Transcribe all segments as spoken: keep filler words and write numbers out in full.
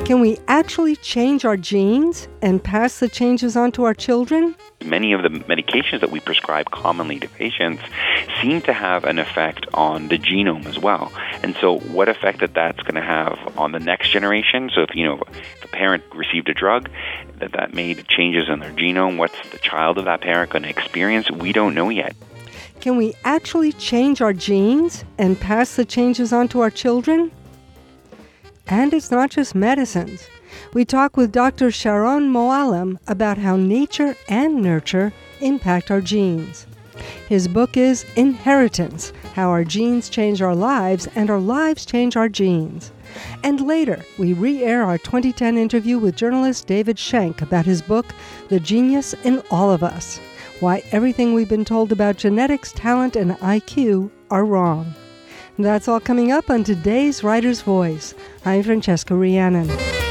Can we actually change our genes and pass the changes on to our children? Many of the medications that we prescribe commonly to patients seem to have an effect on the genome as well. And so what effect that that's going to have on the next generation? So if, you know, if a parent received a drug that that made changes in their genome, what's the child of that parent going to experience? We don't know yet. Can we actually change our genes and pass the changes on to our children? And it's not just medicines. We talk with Doctor Sharon Moallem about how nature and nurture impact our genes. His book is Inheritance: How Our Genes Change Our Lives and Our Lives Change Our Genes. And later, we re-air our twenty ten interview with journalist David Schenk about his book, The Genius in All of Us: Why Everything We've Been Told About Genetics, Talent, and I Q are Wrong. That's all coming up on today's Writer's Voice. I'm Francesca Rhiannon.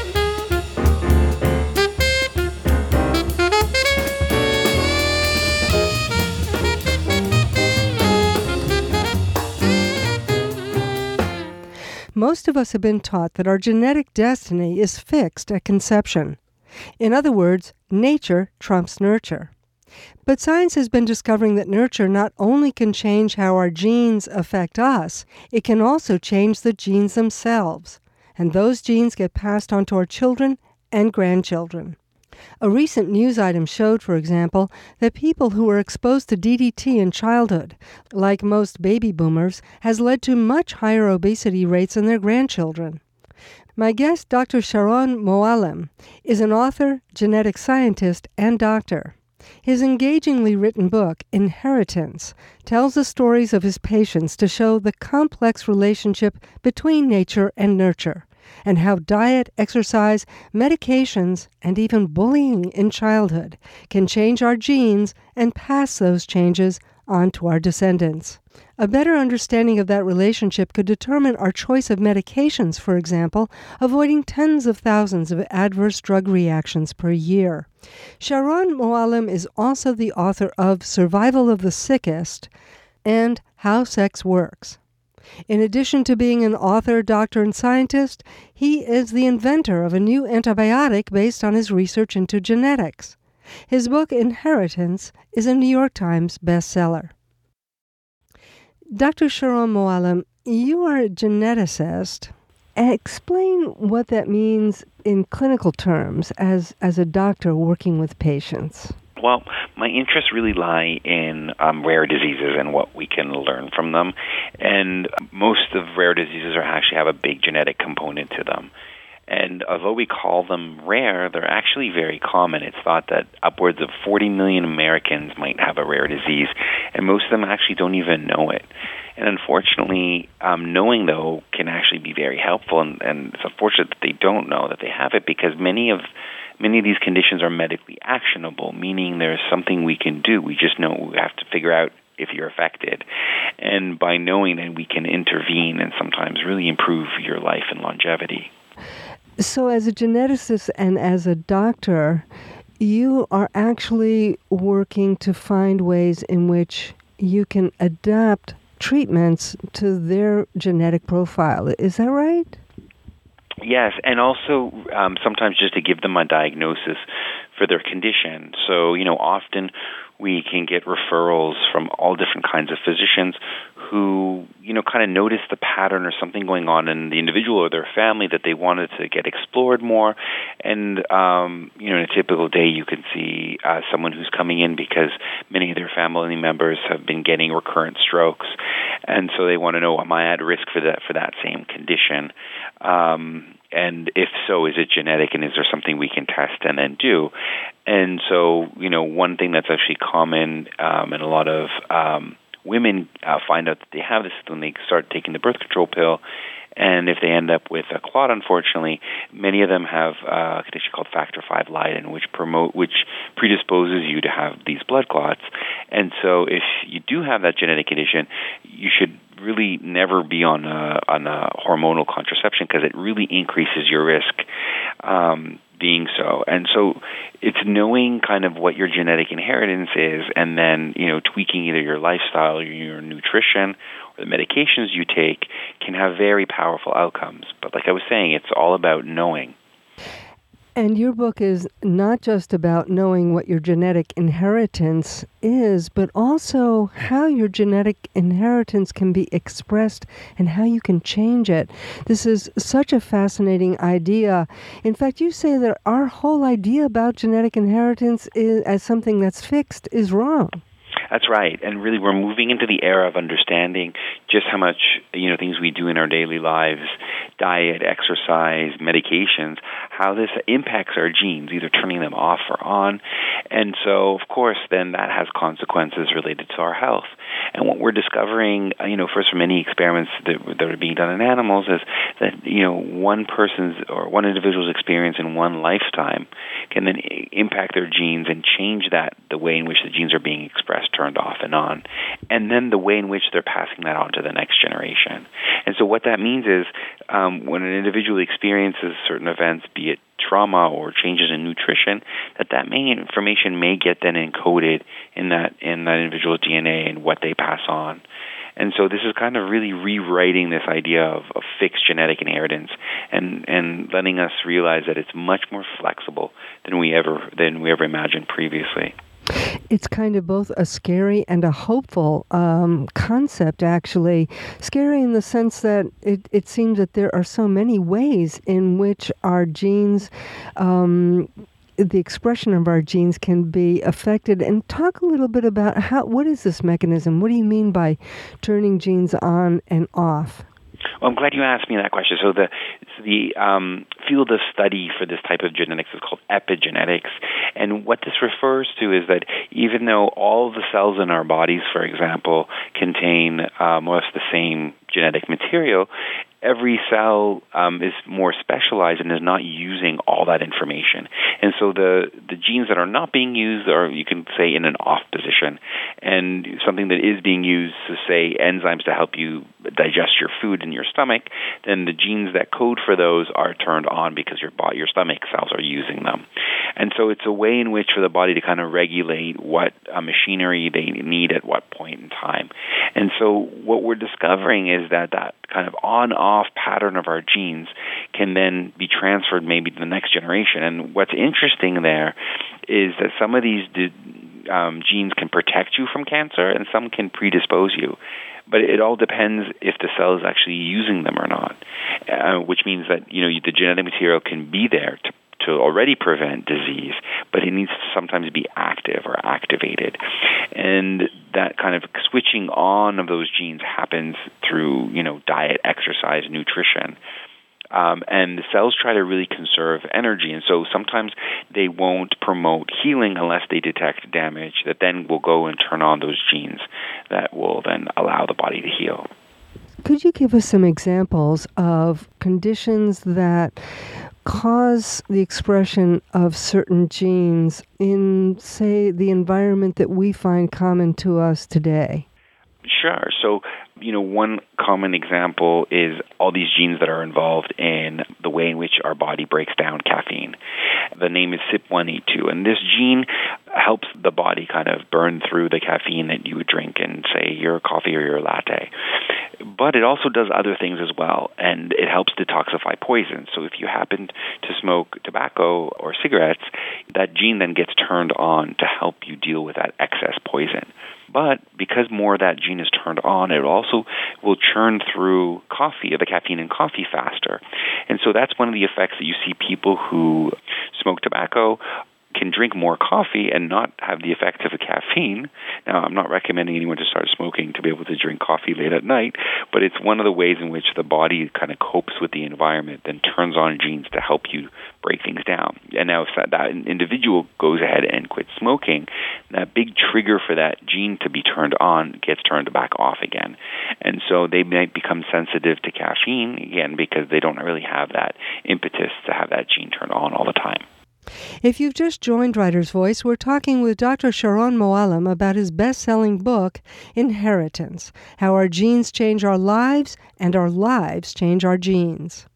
Most of us have been taught that our genetic destiny is fixed at conception. In other words, nature trumps nurture. But science has been discovering that nurture not only can change how our genes affect us, it can also change the genes themselves. And those genes get passed on to our children and grandchildren. A recent news item showed, for example, that people who were exposed to D D T in childhood, like most baby boomers, has led to much higher obesity rates in their grandchildren. My guest, Doctor Sharon Moallem, is an author, genetic scientist, and doctor. His engagingly written book, Inheritance, tells the stories of his patients to show the complex relationship between nature and nurture, and how diet, exercise, medications, and even bullying in childhood can change our genes and pass those changes on to our descendants. A better understanding of that relationship could determine our choice of medications, for example, avoiding tens of thousands of adverse drug reactions per year. Sharon Moallem is also the author of Survival of the Sickest and How Sex Works. In addition to being an author, doctor, and scientist, he is the inventor of a new antibiotic based on his research into genetics. His book, Inheritance, is a New York Times bestseller. Doctor Sharon Moallem, you are a geneticist. Explain what that means in clinical terms as, as a doctor working with patients. Well, my interests really lie in um, rare diseases and what we can learn from them. And most of rare diseases are actually have a big genetic component to them. And although we call them rare, they're actually very common. It's thought that upwards of forty million Americans might have a rare disease, and most of them actually don't even know it. And unfortunately, um, knowing, though, can actually be very helpful, and, and it's unfortunate that they don't know that they have it, because many of many of these conditions are medically actionable, meaning there's something we can do. We just know we have to figure out if you're affected. And by knowing that, we can intervene and sometimes really improve your life and longevity. So as a geneticist and as a doctor, you are actually working to find ways in which you can adapt treatments to their genetic profile. Is that right? Yes, and also um, sometimes just to give them a diagnosis for their condition. So, you know, often we can get referrals from all different kinds of physicians who, you know, kind of notice the pattern or something going on in the individual or their family that they wanted to get explored more. And, um, you know, in a typical day, you can see uh, someone who's coming in because many of their family members have been getting recurrent strokes. And so they want to know, am I at risk for that, for that same condition? Um, and if so, is it genetic, and is there something we can test and then do? And so, you know, one thing that's actually common, um, and a lot of um, women uh, find out that they have this when they start taking the birth control pill. And if they end up with a clot, unfortunately, many of them have a condition called factor five Leiden, which promote, which predisposes you to have these blood clots. And so if you do have that genetic condition, you should really never be on a, on a hormonal contraception, because it really increases your risk um, being so. And so it's knowing kind of what your genetic inheritance is, and then, you know, tweaking either your lifestyle or your nutrition or the medications you take can have very powerful outcomes. But like I was saying, it's all about knowing. And your book is not just about knowing what your genetic inheritance is, but also how your genetic inheritance can be expressed and how you can change it. This is such a fascinating idea. In fact, you say that our whole idea about genetic inheritance is, as something that's fixed is wrong. That's right. And really, we're moving into the era of understanding just how much, you know, things we do in our daily lives, diet, exercise, medications, how this impacts our genes, either turning them off or on. And so, of course, then that has consequences related to our health. And what we're discovering, you know, first from many experiments that, that are being done in animals is that, you know, one person's or one individual's experience in one lifetime can then impact their genes and change that, the way in which the genes are being expressed, turned off and on, and then the way in which they're passing that on to the next generation. And so what that means is um, when an individual experiences certain events, be it trauma or changes in nutrition, that that may, information may get then encoded in that in that individual's D N A and what they pass on. And so this is kind of really rewriting this idea of, of fixed genetic inheritance and, and letting us realize that it's much more flexible than we ever than we ever imagined previously. It's kind of both a scary and a hopeful um, concept, actually. Scary in the sense that it, it seems that there are so many ways in which our genes, um, the expression of our genes can be affected. And talk a little bit about how, what is this mechanism? What do you mean by turning genes on and off? Well, I'm glad you asked me that question. So the the um, field of study for this type of genetics is called epigenetics. And what this refers to is that even though all the cells in our bodies, for example, contain uh, most of the same genetic material, every cell um, is more specialized and is not using all that information. And so the, the genes that are not being used are, you can say, in an off position. And something that is being used, to say enzymes to help you digest your food in your stomach, then the genes that code for those are turned on because your body, your stomach cells are using them. And so it's a way in which for the body to kind of regulate what uh, machinery they need at what point in time. And so what we're discovering is that that kind of on-off pattern of our genes can then be transferred maybe to the next generation. And what's interesting there is that some of these um, genes can protect you from cancer and some can predispose you. But it all depends if the cell is actually using them or not, uh, which means that, you know, the genetic material can be there to to already prevent disease, but it needs to sometimes be active or activated. And that kind of switching on of those genes happens through, you know, diet, exercise, nutrition. Um, and the cells try to really conserve energy. And so sometimes they won't promote healing unless they detect damage that then will go and turn on those genes that will then allow the body to heal. Could you give us some examples of conditions that cause the expression of certain genes in, say, the environment that we find common to us today? Sure. So, you know, one common example is all these genes that are involved in the way in which our body breaks down caffeine. The name is C Y P one A two, and this gene helps the body kind of burn through the caffeine that you would drink in, say, your coffee or your latte. But it also does other things as well, and it helps detoxify poison. So if you happen to smoke tobacco or cigarettes, that gene then gets turned on to help you deal with that excess poison. But because more of that gene is turned on, it also will churn through coffee, the caffeine in coffee faster. And so that's one of the effects that you see people who smoke tobacco can drink more coffee and not have the effects of the caffeine. Now, I'm not recommending anyone to start smoking to be able to drink coffee late at night, but it's one of the ways in which the body kind of copes with the environment, then turns on genes to help you break things down. And now if that, that individual goes ahead and quits smoking, that big trigger for that gene to be turned on gets turned back off again. And so they might become sensitive to caffeine, again, because they don't really have that impetus to have that gene turned on all the time. If you've just joined Writer's Voice, we're talking with Doctor Sharon Moallem about his best-selling book, Inheritance: How Our Genes Change Our Lives and Our Lives Change Our Genes.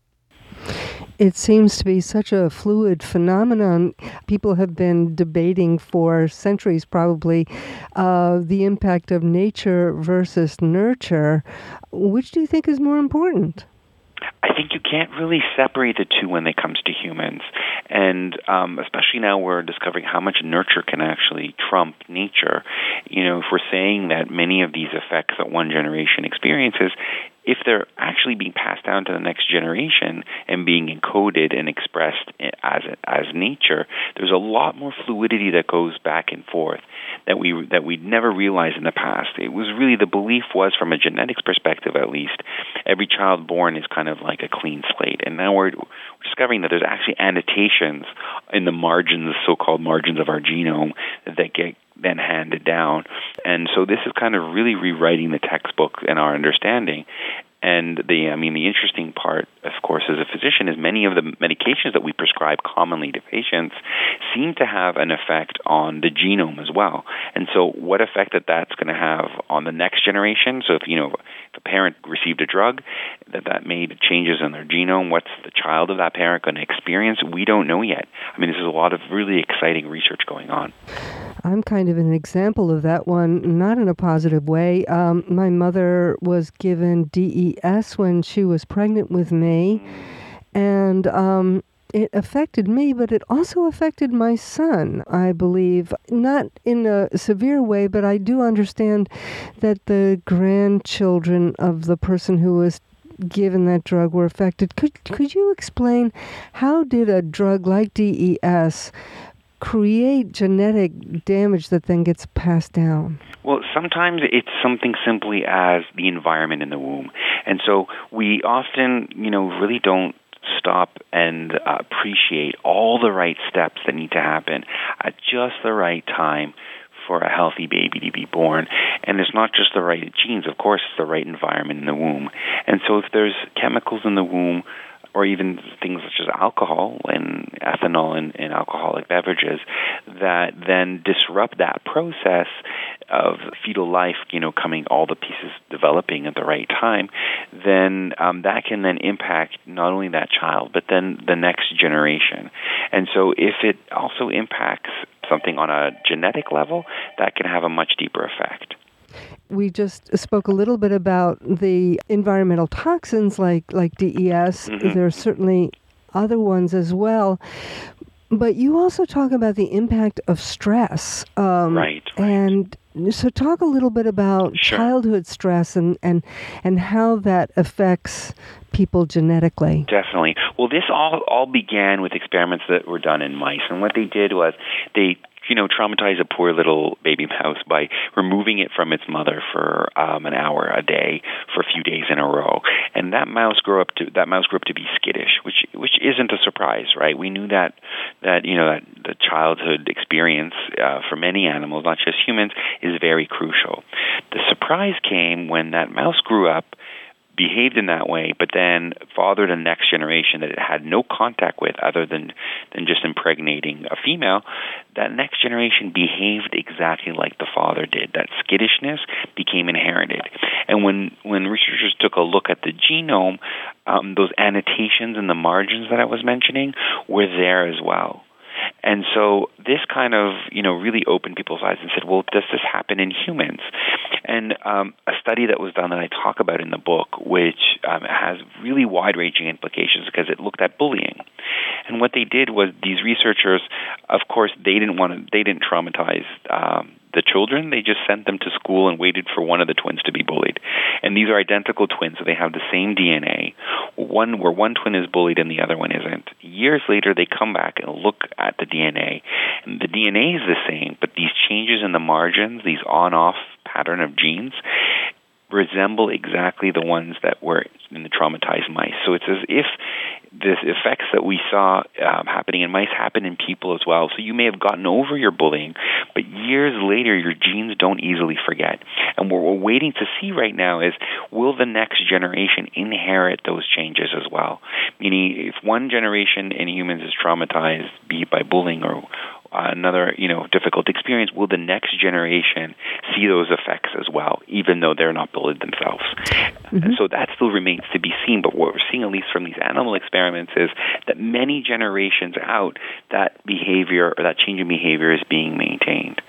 It seems to be such a fluid phenomenon. People have been debating for centuries, probably, uh, the impact of nature versus nurture. Which do you think is more important? I think you can't really separate the two when it comes to humans. And um, especially now we're discovering how much nurture can actually trump nature. You know, if we're saying that many of these effects that one generation experiences, if they're actually being passed down to the next generation and being encoded and expressed as as nature, there's a lot more fluidity that goes back and forth that we that we never realized in the past. It was really, the belief was, from a genetics perspective at least, every child born is kind of like a clean slate. And now we're discovering that there's actually annotations in the margins, so-called margins of our genome, that get then handed down. And so this is kind of really rewriting the textbook and our understanding. And the, I mean, the interesting part, of course, as a physician, is many of the medications that we prescribe commonly to patients seem to have an effect on the genome as well. And so what effect that that's going to have on the next generation? So if, you know, if a parent received a drug that that made changes in their genome, what's the child of that parent going to experience? We don't know yet. I mean, this is a lot of really exciting research going on. I'm kind of an example of that one, not in a positive way. Um, my mother was given D E S when she was pregnant with me, and um, it affected me, but it also affected my son, I believe. Not in a severe way, but I do understand that the grandchildren of the person who was given that drug were affected. Could, could you explain, how did a drug like D E S create genetic damage that then gets passed down? Well, sometimes it's something simply as the environment in the womb. And so we often, you know, really don't stop and uh, appreciate all the right steps that need to happen at just the right time for a healthy baby to be born. And it's not just the right genes, of course, it's the right environment in the womb. And so if there's chemicals in the womb, or even things such as alcohol and ethanol in, in alcoholic beverages, that then disrupt that process of fetal life, you know, coming, all the pieces developing at the right time, then um, that can then impact not only that child, but then the next generation. And so if it also impacts something on a genetic level, that can have a much deeper effect. We just spoke a little bit about the environmental toxins like, like D E S. Mm-hmm. There are certainly other ones as well. But you also talk about the impact of stress. Um, right, right. And so talk a little bit about sure. childhood stress and, and, and how that affects people genetically. Definitely. Well, this all, all began with experiments that were done in mice. And what they did was they you know, traumatize a poor little baby mouse by removing it from its mother for um, an hour a day for a few days in a row. And that mouse grew up to that mouse grew up to be skittish, which which isn't a surprise, right? We knew that that you know that the childhood experience uh, for many animals, not just humans, is very crucial. The surprise came when that mouse grew up, behaved in that way, but then fathered a next generation that it had no contact with other than, than just impregnating a female. That next generation behaved exactly like the father did. That skittishness became inherited. And when, when researchers took a look at the genome, um, those annotations in the margins that I was mentioning were there as well. And so this kind of, you know, really opened people's eyes and said, well, does this happen in humans? And um, a study that was done that I talk about in the book, which um, has really wide-ranging implications because it looked at bullying. And what they did was these researchers, of course, they didn't want to, they didn't traumatize um, the children. They just sent them to school and waited for one of the twins to be bullied. And these are identical twins, so they have the same D N A. One where one twin is bullied and the other one isn't. Years later, they come back and look at the D N A. And the D N A is the same, but these changes in the margins, these on-off pattern of genes, resemble exactly the ones that were in the traumatized mice. So it's as if the effects that we saw um, happening in mice happen in people as well. So you may have gotten over your bullying, but years later, your genes don't easily forget. And what we're waiting to see right now is, will the next generation inherit those changes as well? Meaning, if one generation in humans is traumatized, be it by bullying or another, you know, difficult experience, will the next generation see those effects as well, even though they're not bullied themselves? Mm-hmm. And so that still remains to be seen, but what we're seeing, at least from these animal experiments, is that many generations out, that behavior or that change in behavior is being maintained.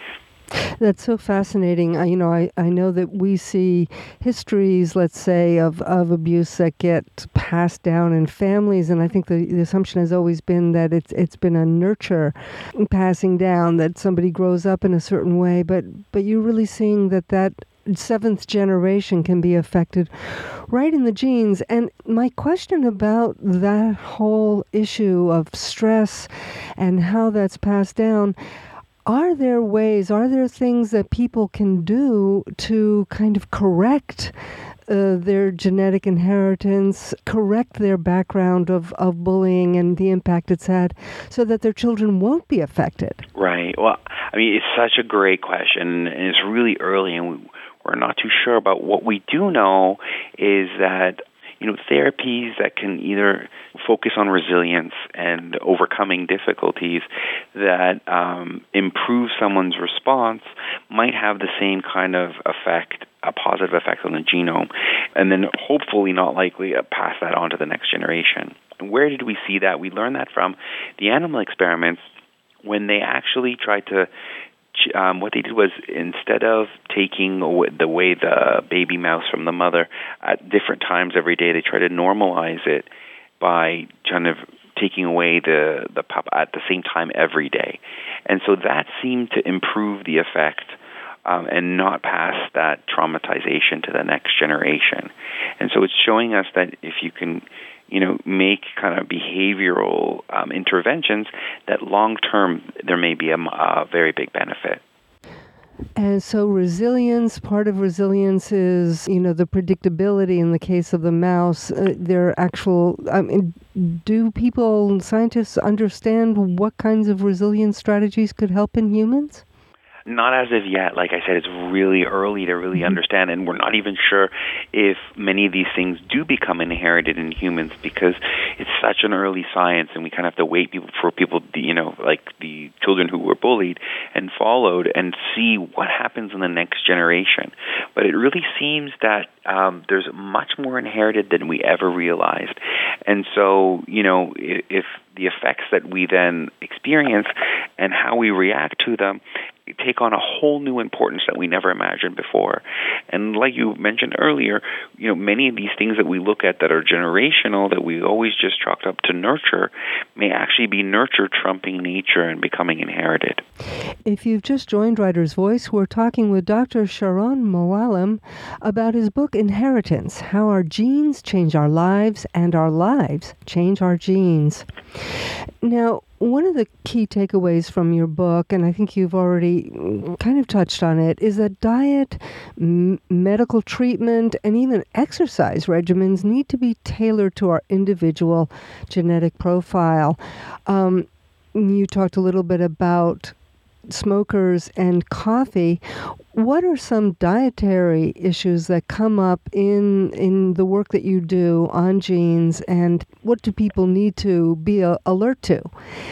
That's so fascinating. I, you know, I, I know that we see histories, let's say, of, of abuse that get passed down in families, and I think the, the assumption has always been that it's it's been a nurture passing down, that somebody grows up in a certain way, but but you're really seeing that that seventh generation can be affected right in the genes. And my question about that whole issue of stress and how that's passed down, are there ways, are there things that people can do to kind of correct uh, their genetic inheritance, correct their background of, of bullying and the impact it's had, so that their children won't be affected? Right. Well, I mean, it's such a great question, and it's really early, and we, we're not too sure about. What we do know is that, you know, therapies that can either focus on resilience and overcoming difficulties that um, improve someone's response might have the same kind of effect, a positive effect on the genome, and then hopefully not likely uh, pass that on to the next generation. And where did we see that? We learned that from the animal experiments when they actually tried to Um, what they did was, instead of taking the way the baby mouse from the mother at different times every day, they tried to normalize it by kind of taking away the, the pup at the same time every day. And so that seemed to improve the effect um, and not pass that traumatization to the next generation. And so it's showing us that if you can, you know, make kind of behavioral um, interventions, that long-term there may be a, a very big benefit. And so resilience, part of resilience is, you know, the predictability in the case of the mouse. Uh, their actual, I mean, do people, scientists understand what kinds of resilience strategies could help in humans? Not as of yet. Like I said, it's really early to really understand, and we're not even sure if many of these things do become inherited in humans because it's such an early science, and we kind of have to wait people for people, you know, like the children who were bullied and followed, and see what happens in the next generation. But it really seems that um, there's much more inherited than we ever realized. And so, you know, if, if the effects that we then experience and how we react to them take on a whole new importance that we never imagined before. And like you mentioned earlier, you know, many of these things that we look at that are generational, that we always just chalked up to nurture, may actually be nurture trumping nature and becoming inherited. If you've just joined Writer's Voice, we're talking with Doctor Sharon Mooallem about his book, Inheritance, How Our Genes Change Our Lives and Our Lives Change Our Genes. Now, one of the key takeaways from your book, and I think you've already kind of touched on it, is that diet, m- medical treatment, and even exercise regimens need to be tailored to our individual genetic profile. Um, you talked a little bit about smokers and coffee. What are some dietary issues that come up in in the work that you do on genes, and what do people need to be uh, alert to?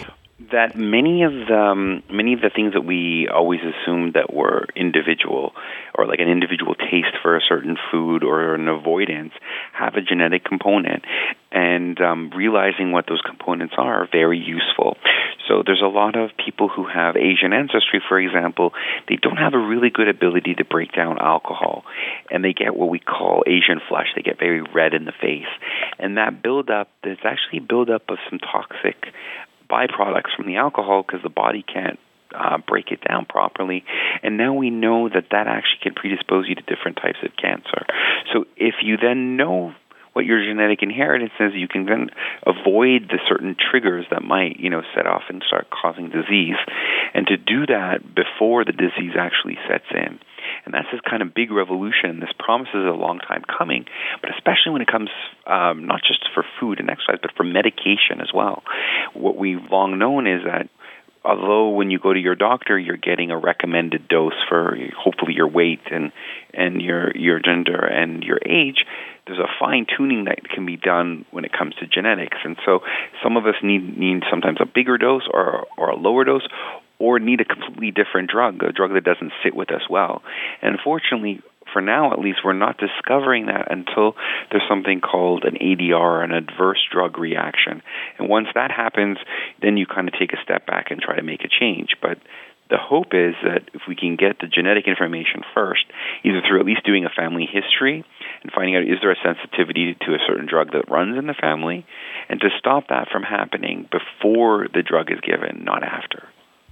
That many of the um, many of the things that we always assumed that were individual, or like an individual taste for a certain food or an avoidance, have a genetic component, and um, realizing what those components are are very useful. So there's a lot of people who have Asian ancestry, for example. They don't have a really good ability to break down alcohol, and they get what we call Asian flush. They get very red in the face, and that buildup, there's actually buildup of some toxic byproducts from the alcohol because the body can't uh, break it down properly. And now we know that that actually can predispose you to different types of cancer. So if you then know what your genetic inheritance is, you can then avoid the certain triggers that might, you know, set off and start causing disease. And to do that before the disease actually sets in. And that's this kind of big revolution. This promises a long time coming, but especially when it comes um, not just for food and exercise, but for medication as well. What we've long known is that although when you go to your doctor, you're getting a recommended dose for hopefully your weight and, and your, your gender and your age, there's a fine-tuning that can be done when it comes to genetics. And so some of us need, need sometimes a bigger dose or, or a lower dose, or need a completely different drug, a drug that doesn't sit with us well. And unfortunately, for now at least, we're not discovering that until there's something called an A D R, an adverse drug reaction. And once that happens, then you kind of take a step back and try to make a change. But the hope is that if we can get the genetic information first, either through at least doing a family history and finding out is there a sensitivity to a certain drug that runs in the family, and to stop that from happening before the drug is given, not after.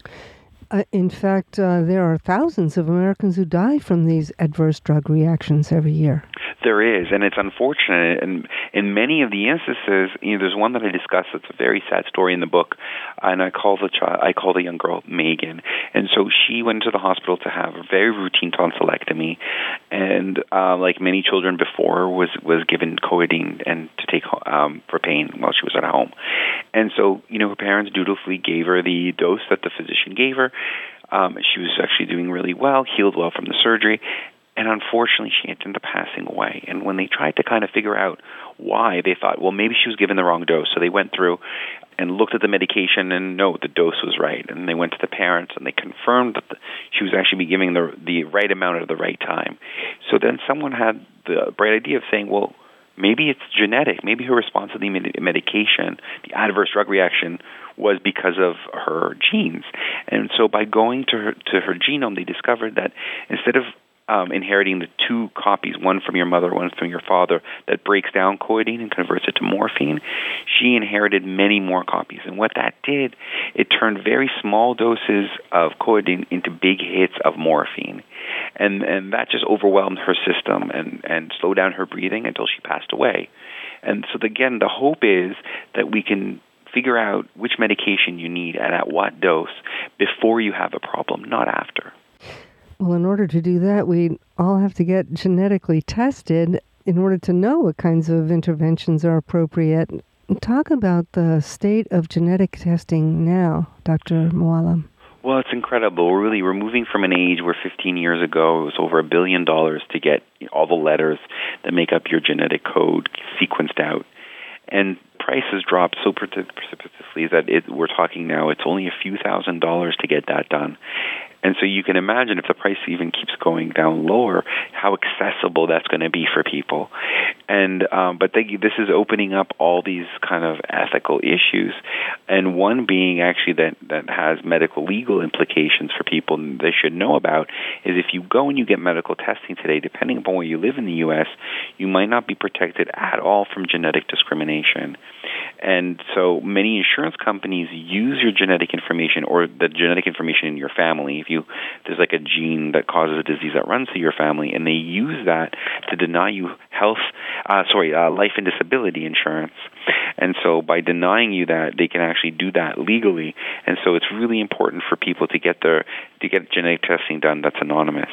Uh, in fact, uh, there are thousands of Americans who die from these adverse drug reactions every year. There is, and it's unfortunate. And in many of the instances, you know, there's one that I discuss that's a very sad story in the book, and I call the child, I call the young girl Megan. And so she went to the hospital to have a very routine tonsillectomy, and uh, like many children before, was was given codeine and to take um, for pain while she was at home. And so, you know, her parents dutifully gave her the dose that the physician gave her. Um, she was actually doing really well, healed well from the surgery. And unfortunately, she ended up passing away. And when they tried to kind of figure out why, they thought, well, maybe she was given the wrong dose. So they went through and looked at the medication, and no, the dose was right. And they went to the parents, and they confirmed that the, she was actually be giving the the right amount at the right time. So then someone had the bright idea of saying, well, maybe it's genetic. Maybe her response to the med- medication, the adverse drug reaction, was because of her genes. And so by going to her, to her genome, they discovered that instead of Um, inheriting the two copies, one from your mother, one from your father, that breaks down codeine and converts it to morphine, she inherited many more copies. And what that did, it turned very small doses of codeine into big hits of morphine. And and that just overwhelmed her system and, and slowed down her breathing until she passed away. And so, again, the hope is that we can figure out which medication you need and at what dose before you have a problem, not after. Well, in order to do that, we all have to get genetically tested in order to know what kinds of interventions are appropriate. Talk about the state of genetic testing now, Doctor Mooallem. Well, it's incredible. We're really, we're moving from an age where fifteen years ago it was over a billion dollars to get all the letters that make up your genetic code sequenced out. And prices dropped so precipitously that it, we're talking now it's only a few thousand dollars to get that done. And so you can imagine if the price even keeps going down lower, how accessible that's going to be for people. And um, but they, this is opening up all these kind of ethical issues, and one being actually that, that has medical legal implications for people they should know about is if you go and you get medical testing today, depending upon where you live in the U S, you might not be protected at all from genetic discrimination. And so many insurance companies use your genetic information or the genetic information in your family. If you there's like a gene that causes a disease that runs through your family, and they use that to deny you health, uh, sorry, uh, life and disability insurance. And so by denying you that, they can actually do that legally. And so it's really important for people to get their to get genetic testing done that's anonymous.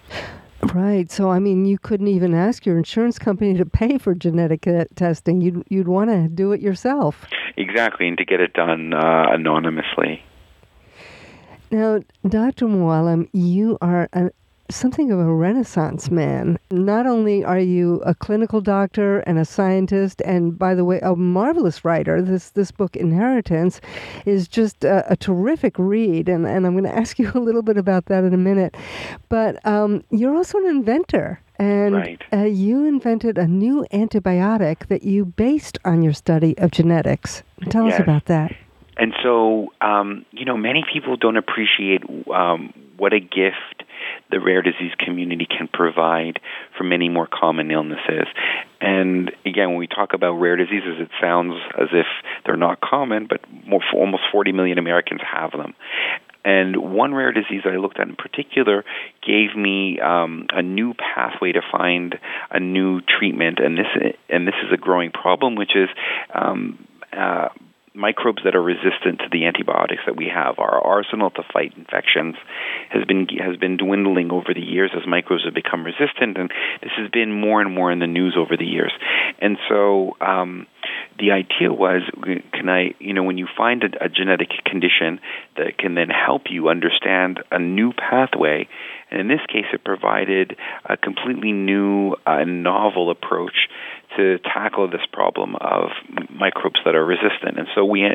Right. So, I mean, you couldn't even ask your insurance company to pay for genetic uh, testing. You'd, you'd want to do it yourself. Exactly, and to get it done uh, anonymously. Now, Doctor Mooallem, you are a, something of a Renaissance man. Not only are you a clinical doctor and a scientist, and by the way, a marvelous writer. This this book, Inheritance, is just a, a terrific read, and, and I'm going to ask you a little bit about that in a minute. But um, you're also an inventor, and right. uh, you invented a new antibiotic that you based on your study of genetics. Tell yes. us about that. And so, um, you know, many people don't appreciate um, what a gift the rare disease community can provide for many more common illnesses. And again, when we talk about rare diseases, it sounds as if they're not common, but more, almost forty million Americans have them. And one rare disease that I looked at in particular gave me um, a new pathway to find a new treatment, and this and this is a growing problem, which is um, uh, microbes that are resistant to the antibiotics that we have. Our arsenal to fight infections has been has been dwindling over the years as microbes have become resistant, and this has been more and more in the news over the years. And so um, the idea was, can I, you know, when you find a, a genetic condition that can then help you understand a new pathway, and in this case it provided a completely new, uh, novel approach to tackle this problem of microbes that are resistant. And so we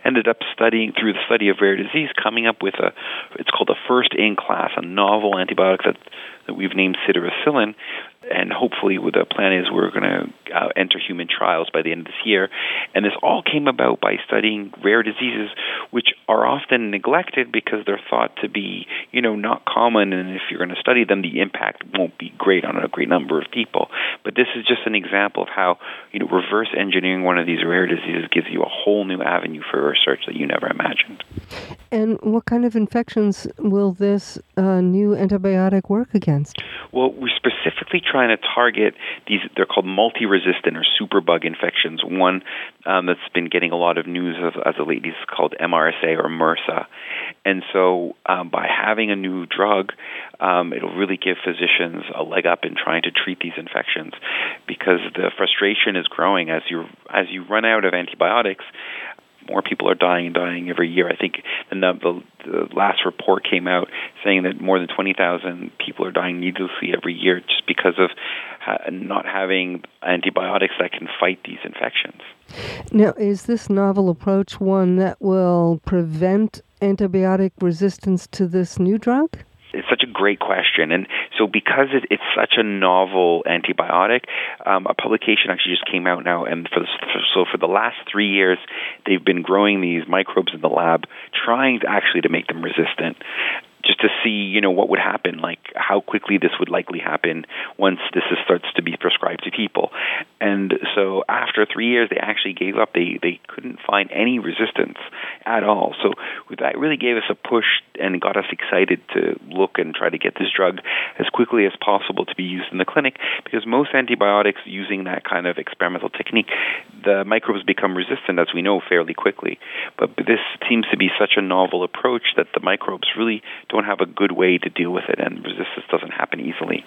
ended up studying, through the study of rare disease, coming up with a, it's called a first-in-class, a novel antibiotic that, that we've named cetirizine. And hopefully with the plan is we're going to uh, enter human trials by the end of this year. And this all came about by studying rare diseases, which are often neglected because they're thought to be, you know, not common. And if you're going to study them, the impact won't be great on a great number of people. But this is just an example of how, you know, reverse engineering one of these rare diseases gives you a whole new avenue for research that you never imagined. And what kind of infections will this uh, new antibiotic work against? Well, we're specifically trying to target these, they're called multi-resistant or superbug infections. One um, that's been getting a lot of news of, as of late is called M R S A or MRSA. And so um, by having a new drug, um, it'll really give physicians a leg up in trying to treat these infections, because the frustration is growing as you as you run out of antibiotics. More people are dying and dying every year. I think the, the, the last report came out saying that more than twenty thousand people are dying needlessly every year just because of ha- not having antibiotics that can fight these infections. Now, is this novel approach one that will prevent antibiotic resistance to this new drug? It's such a great question. And so because it, it's such a novel antibiotic, um, a publication actually just came out now. And for the, so for the last three years, they've been growing these microbes in the lab, trying to actually to make them resistant, just to see, you know, what would happen, like how quickly this would likely happen once this is, starts to be prescribed to people. And so after three years, they actually gave up. They they couldn't find any resistance at all. So that really gave us a push and got us excited to look and try to get this drug as quickly as possible to be used in the clinic, because most antibiotics using that kind of experimental technique, the microbes become resistant, as we know, fairly quickly. But this seems to be such a novel approach that the microbes really don't have a good way to deal with it, and resistance doesn't happen easily.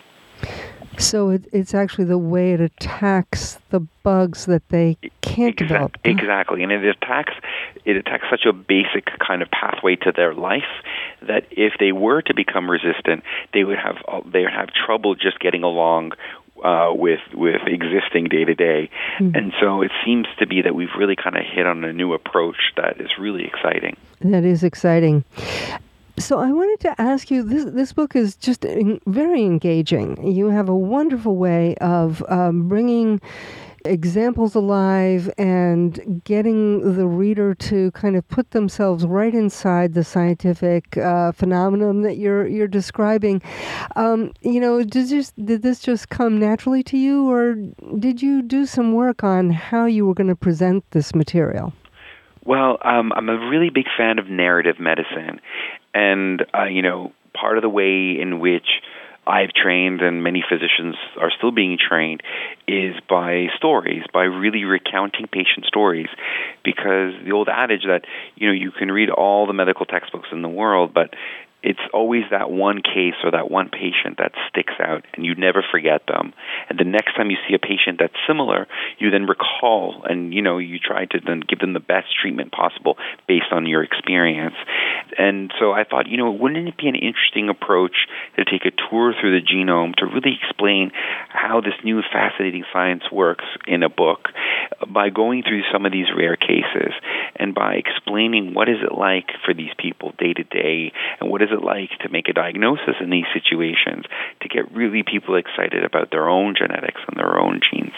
So it, it's actually the way it attacks the bugs that they can't exactly, develop. Exactly, and it attacks it attacks such a basic kind of pathway to their life that if they were to become resistant, they would have they would have trouble just getting along Uh, with with existing day to day, and so it seems to be that we've really kind of hit on a new approach that is really exciting. That is exciting. So I wanted to ask you, this this book is just very engaging. You have a wonderful way of um, bringing examples alive and getting the reader to kind of put themselves right inside the scientific uh, phenomenon that you're you're describing. Um, you know, did this did this just come naturally to you, or did you do some work on how you were going to present this material? Well, um, I'm a really big fan of narrative medicine, and uh, you know, part of the way in which I've trained, and many physicians are still being trained, is by stories, by really recounting patient stories. Because the old adage that, you know, you can read all the medical textbooks in the world, but it's always that one case or that one patient that sticks out, and you never forget them. And the next time you see a patient that's similar, you then recall, and, you know, you try to then give them the best treatment possible based on your experience. And so I thought, you know, wouldn't it be an interesting approach to take a tour through the genome to really explain how this new fascinating science works in a book by going through some of these rare cases and by explaining what is it like for these people day to day, and what is it like to make a diagnosis in these situations, to get really people excited about their own genetics and their own genes.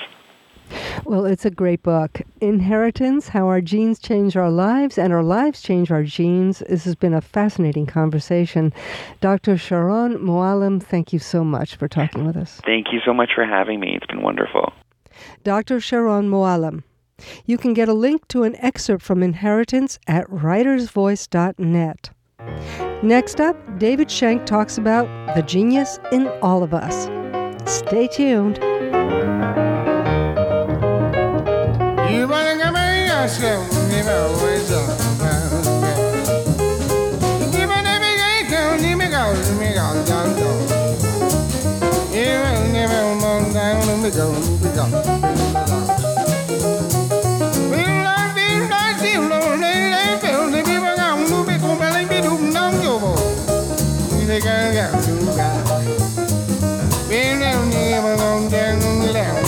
Well, it's a great book. Inheritance, How Our Genes Change Our Lives and Our Lives Change Our Genes. This has been a fascinating conversation. Doctor Sharon Moallem, thank you so much for talking with us. Thank you so much for having me. It's been wonderful. Doctor Sharon Moallem. You can get a link to an excerpt from Inheritance at writers voice dot net. Next up, David Schenk talks about the genius in all of us. Stay tuned.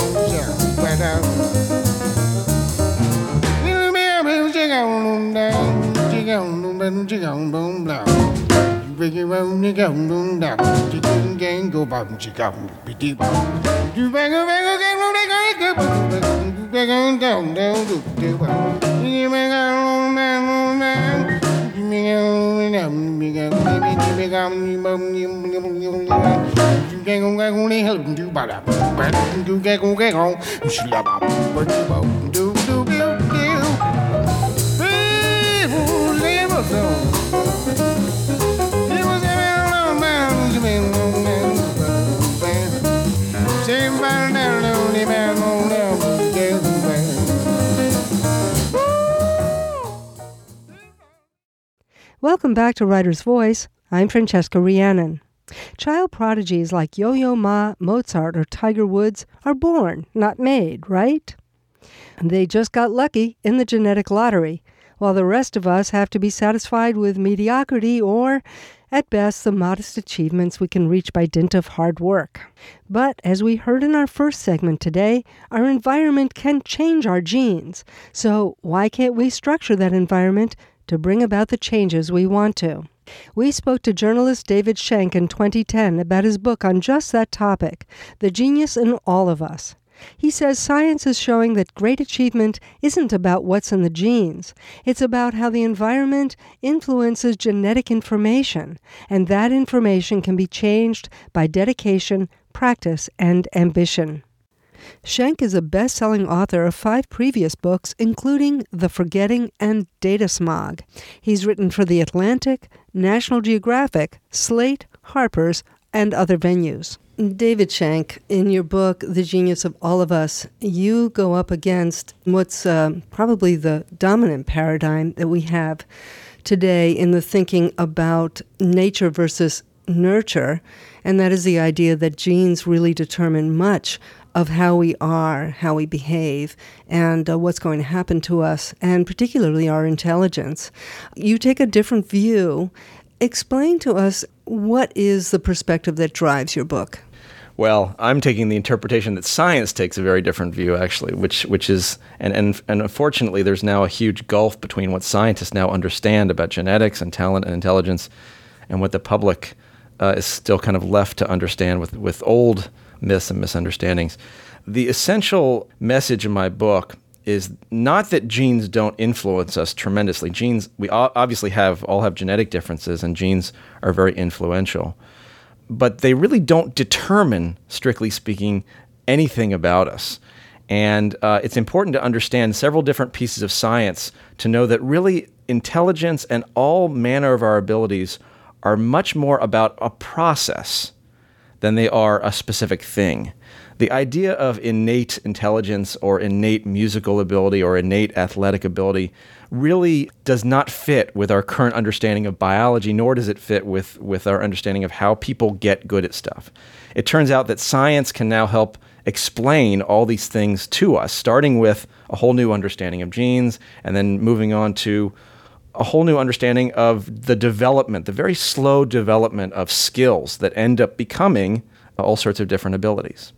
Down. Welcome back to Writer's Voice. I'm Francesca Rhiannon. Child prodigies like Yo-Yo Ma, Mozart, or Tiger Woods are born, not made, right? And they just got lucky in the genetic lottery, while the rest of us have to be satisfied with mediocrity or, at best, the modest achievements we can reach by dint of hard work. But, as we heard in our first segment today, our environment can change our genes. So why can't we structure that environment to bring about the changes we want to? We spoke to journalist David Shenk in twenty ten about his book on just that topic, The Genius in All of Us. He says science is showing that great achievement isn't about what's in the genes. It's about how the environment influences genetic information, and that information can be changed by dedication, practice, and ambition. Shenk is a best-selling author of five previous books, including The Forgetting and Data Smog. He's written for The Atlantic, National Geographic, Slate, Harper's, and other venues. David Shenk, in your book, The Genius of All of Us, you go up against what's uh, probably the dominant paradigm that we have today in the thinking about nature versus nurture, and that is the idea that genes really determine much of how we are, how we behave, and uh, what's going to happen to us, and particularly our intelligence. You take a different view. Explain to us, what is the perspective that drives your book? Well, I'm taking the interpretation that science takes a very different view, actually, which which is, and, and, and unfortunately, there's now a huge gulf between what scientists now understand about genetics and talent and intelligence and what the public uh, is still kind of left to understand with, with old myths and misunderstandings. The essential message in my book is not that genes don't influence us tremendously. Genes, we obviously have all have genetic differences, and genes are very influential. But they really don't determine, strictly speaking, anything about us. And uh, it's important to understand several different pieces of science to know that really intelligence and all manner of our abilities are much more about a process than they are a specific thing. The idea of innate intelligence or innate musical ability or innate athletic ability really does not fit with our current understanding of biology, nor does it fit with, with our understanding of how people get good at stuff. It turns out that science can now help explain all these things to us, starting with a whole new understanding of genes and then moving on to a whole new understanding of the development, the very slow development of skills that end up becoming all sorts of different abilities.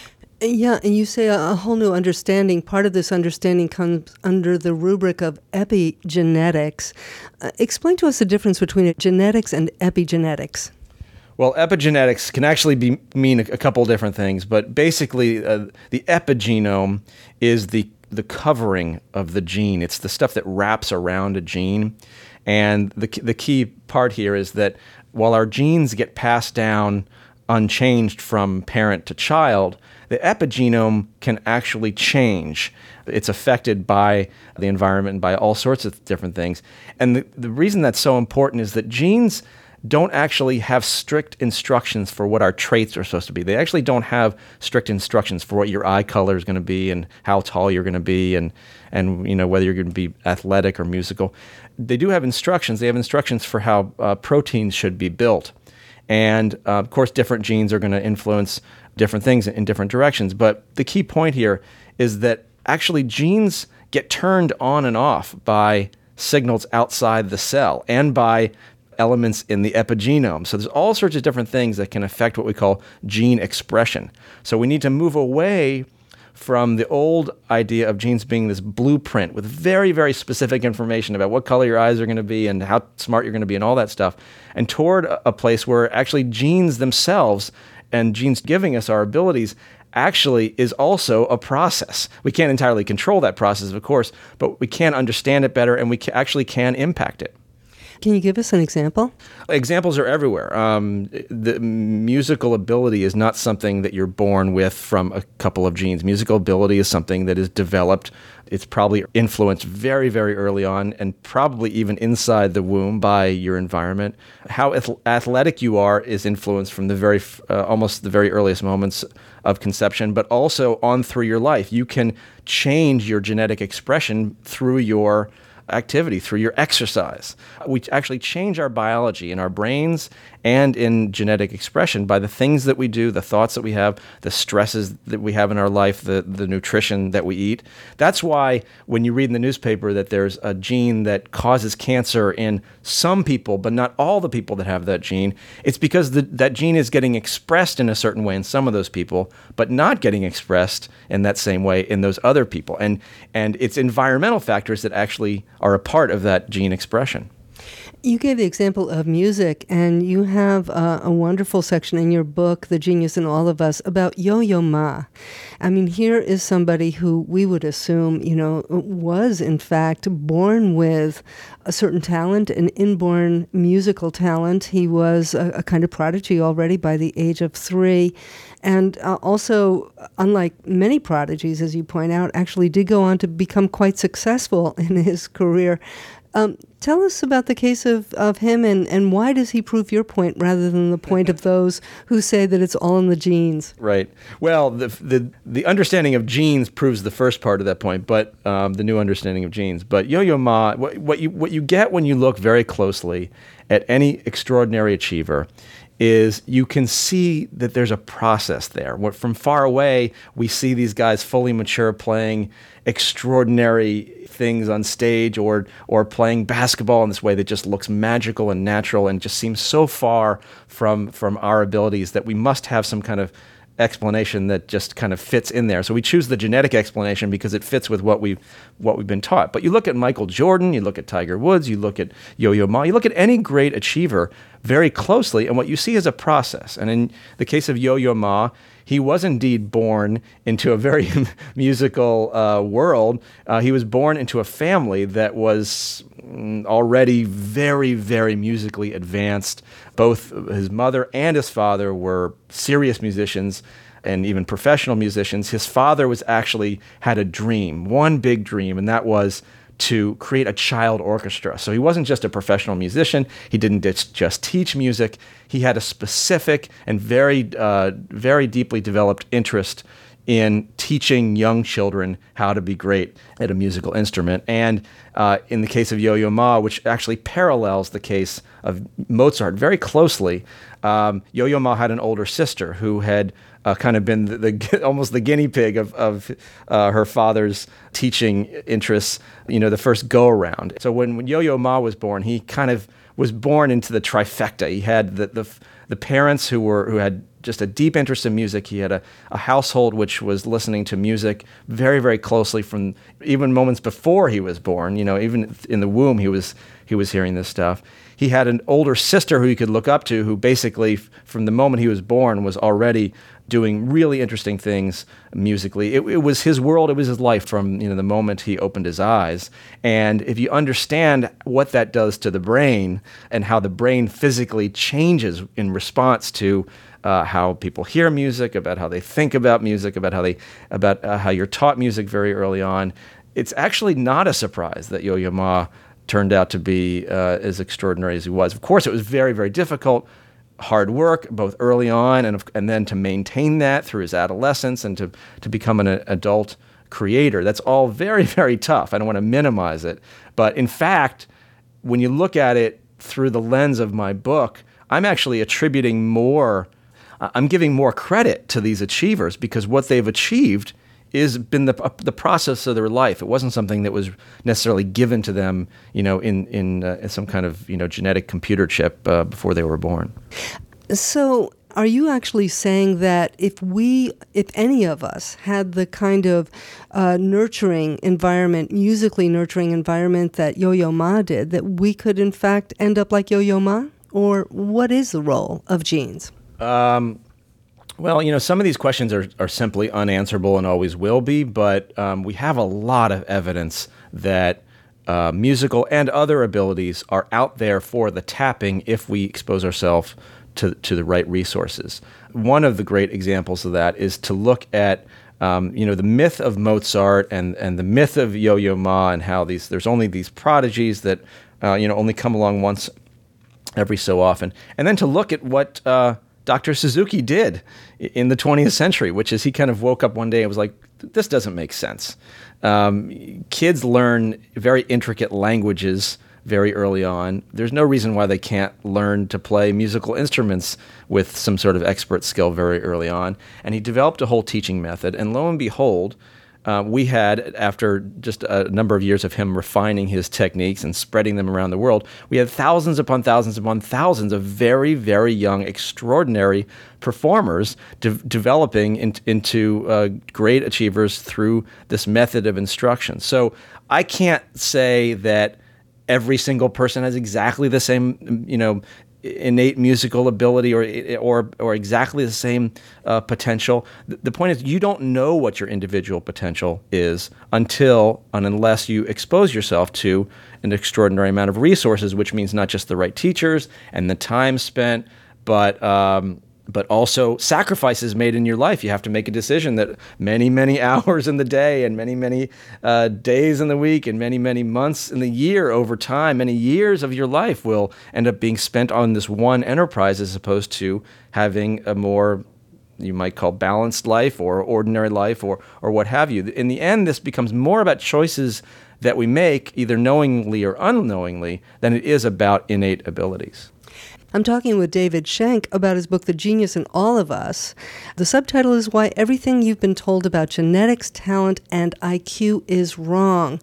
Yeah, and you say a, a whole new understanding. Part of this understanding comes under the rubric of epigenetics. Uh, explain to us the difference between genetics and epigenetics. Well, epigenetics can actually be, mean a, a couple different things, but basically uh, the epigenome is the the covering of the gene. It's the stuff that wraps around a gene. And the the key part here is that while our genes get passed down unchanged from parent to child, the epigenome can actually change. It's affected by the environment and by all sorts of different things. And the, the reason that's so important is that genes don't actually have strict instructions for what our traits are supposed to be. They actually don't have strict instructions for what your eye color is going to be and how tall you're going to be and, and you know whether you're going to be athletic or musical. They do have instructions. They have instructions for how uh, proteins should be built. And, uh, of course, different genes are going to influence different things in, in different directions. But the key point here is that actually genes get turned on and off by signals outside the cell and by elements in the epigenome. So there's all sorts of different things that can affect what we call gene expression. So we need to move away from the old idea of genes being this blueprint with very, very specific information about what color your eyes are going to be and how smart you're going to be and all that stuff, and toward a place where actually genes themselves and genes giving us our abilities actually is also a process. We can't entirely control that process, of course, but we can understand it better, and we ca- actually can impact it. Can you give us an example? Examples are everywhere. Um, the musical ability is not something that you're born with from a couple of genes. Musical ability is something that is developed. It's probably influenced very, very early on, and probably even inside the womb by your environment. How ath- athletic you are is influenced from the very, uh, almost the very earliest moments of conception, but also on through your life. You can change your genetic expression through your activity, through your exercise. We actually change our biology in our brains and in genetic expression by the things that we do, the thoughts that we have, the stresses that we have in our life, the, the nutrition that we eat. That's why when you read in the newspaper that there's a gene that causes cancer in some people, but not all the people that have that gene, it's because the, that gene is getting expressed in a certain way in some of those people, but not getting expressed in that same way in those other people. And, and it's environmental factors that actually are a part of that gene expression. You gave the example of music, and you have uh, a wonderful section in your book, The Genius in All of Us, about Yo-Yo Ma. I mean, here is somebody who we would assume, you know, was in fact born with a certain talent, an inborn musical talent. He was a, a kind of prodigy already by the age of three. And uh, also, unlike many prodigies, as you point out, actually did go on to become quite successful in his career. Um, tell us about the case of, of him, and, and why does he prove your point rather than the point of those who say that it's all in the genes? Right. Well, the the, the understanding of genes proves the first part of that point, but um, the new understanding of genes. But Yo-Yo Ma, what, what you what you get when you look very closely at any extraordinary achiever is you can see that there's a process there. From far away, we see these guys fully mature playing extraordinary things on stage or or playing basketball in this way that just looks magical and natural and just seems so far from from our abilities that we must have some kind of explanation that just kind of fits in there. So we choose the genetic explanation because it fits with what we've what we've been taught. But you look at Michael Jordan, you look at Tiger Woods, you look at Yo-Yo Ma, you look at any great achiever very closely, and what you see is a process. And in the case of Yo-Yo Ma, he was indeed born into a very musical uh, world. Uh, he was born into a family that was already very, very musically advanced. Both his mother and his father were serious musicians and even professional musicians. His father was actually had a dream, one big dream, and that was to create a child orchestra. So he wasn't just a professional musician. He didn't just teach music. He had a specific and very, uh, very deeply developed interest in teaching young children how to be great at a musical instrument. And uh, in the case of Yo-Yo Ma, which actually parallels the case of Mozart very closely, um, Yo-Yo Ma had an older sister who had uh, kind of been the, the almost the guinea pig of, of uh, her father's teaching interests, you know, the first go-around. So when, when Yo-Yo Ma was born, he kind of was born into the trifecta. He had the the, the parents who were who had just a deep interest in music. He had a, a household which was listening to music very, very closely from even moments before he was born. You know, even in the womb, he was he was hearing this stuff. He had an older sister who he could look up to, who basically, from the moment he was born, was already doing really interesting things musically. It, it was his world, it was his life from, you know, the moment he opened his eyes. And if you understand what that does to the brain and how the brain physically changes in response to uh, how people hear music, about how they think about music, about how they about uh, how you're taught music very early on, it's actually not a surprise that Yo-Yo Ma turned out to be uh, as extraordinary as he was. Of course, it was very, very difficult, hard work, both early on and and then to maintain that through his adolescence and to, to become an adult creator. That's all very, very tough. I don't want to minimize it. But in fact, when you look at it through the lens of my book, I'm actually attributing more, I'm giving more credit to these achievers because what they've achieved is been the uh, the process of their life. It wasn't something that was necessarily given to them, you know, in in uh, some kind of, you know, genetic computer chip uh, before they were born. So, are you actually saying that if we, if any of us had the kind of uh, nurturing environment, musically nurturing environment that Yo-Yo Ma did, that we could in fact end up like Yo-Yo Ma? Or what is the role of genes? Um, well, you know, some of these questions are, are simply unanswerable and always will be, but um, we have a lot of evidence that uh, musical and other abilities are out there for the tapping if we expose ourselves to, to the right resources. One of the great examples of that is to look at Um, you know, the myth of Mozart and, and the myth of Yo-Yo Ma, and how these there's only these prodigies that, uh, you know, only come along once every so often. And then to look at what uh, Doctor Suzuki did in the twentieth century, which is he kind of woke up one day and was like, this doesn't make sense. Um, kids learn very intricate languages very early on. There's no reason why they can't learn to play musical instruments with some sort of expert skill very early on. And he developed a whole teaching method. And lo and behold, uh, we had, after just a number of years of him refining his techniques and spreading them around the world, we had thousands upon thousands upon thousands of very, very young, extraordinary performers de- developing in, into uh, great achievers through this method of instruction. So I can't say that every single person has exactly the same, you know, innate musical ability or or or exactly the same uh, potential. The point is, you don't know what your individual potential is until and unless you expose yourself to an extraordinary amount of resources, which means not just the right teachers and the time spent, but um, but also sacrifices made in your life. You have to make a decision that many, many hours in the day and many, many uh, days in the week and many, many months in the year over time, many years of your life will end up being spent on this one enterprise as opposed to having a more, you might call, balanced life or ordinary life or or what have you. In the end, this becomes more about choices that we make, either knowingly or unknowingly, than it is about innate abilities. I'm talking with David Schenk about his book, The Genius in All of Us. The subtitle is Why Everything You've Been Told About Genetics, Talent, and I Q is Wrong.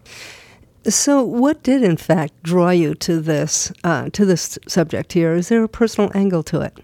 So what did, in fact, draw you to this uh, to this subject here? Is there a personal angle to it?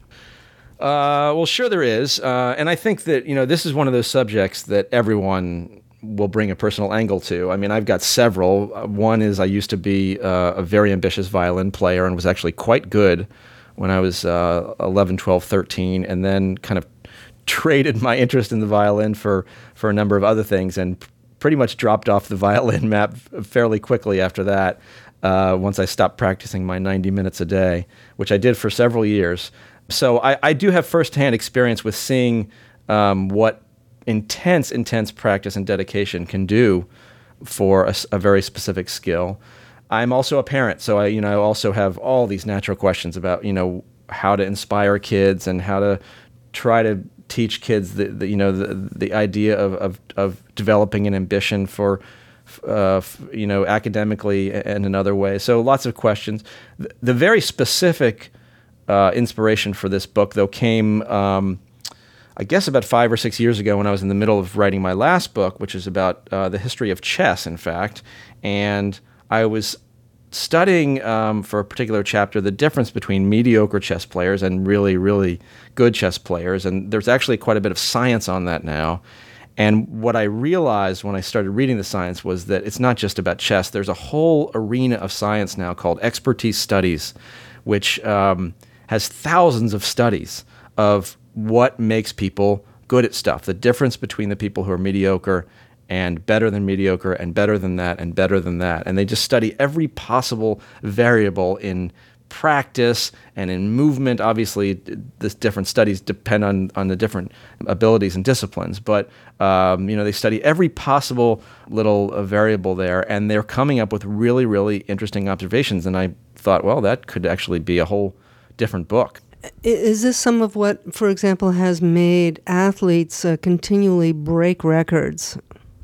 Uh, well, sure there is. Uh, and I think that, you know, this is one of those subjects that everyone will bring a personal angle to. I mean, I've got several. One is I used to be uh, a very ambitious violin player and was actually quite good when I was uh, eleven, twelve, thirteen, and then kind of traded my interest in the violin for, for a number of other things and p- pretty much dropped off the violin map fairly quickly after that, uh, once I stopped practicing my ninety minutes a day, which I did for several years. So I, I do have firsthand experience with seeing um, what intense, intense practice and dedication can do for a, a very specific skill. I'm also a parent, so I, you know, I also have all these natural questions about, you know, how to inspire kids and how to try to teach kids the, the you know, the the idea of of, of developing an ambition for, uh, f- you know, academically and in other ways. So lots of questions. The, the very specific uh, inspiration for this book, though, came, um, I guess, about five or six years ago when I was in the middle of writing my last book, which is about uh, the history of chess, in fact, and I was studying um, for a particular chapter the difference between mediocre chess players and really, really good chess players. And there's actually quite a bit of science on that now. And what I realized when I started reading the science was that it's not just about chess. There's a whole arena of science now called expertise studies, which um, has thousands of studies of what makes people good at stuff, the difference between the people who are mediocre and better than mediocre, and better than that, and better than that. And they just study every possible variable in practice and in movement. Obviously, the different studies depend on, on the different abilities and disciplines. But, um, you know, they study every possible little uh, variable there, and they're coming up with really, really interesting observations. And I thought, well, that could actually be a whole different book. Is this some of what, for example, has made athletes uh, continually break records?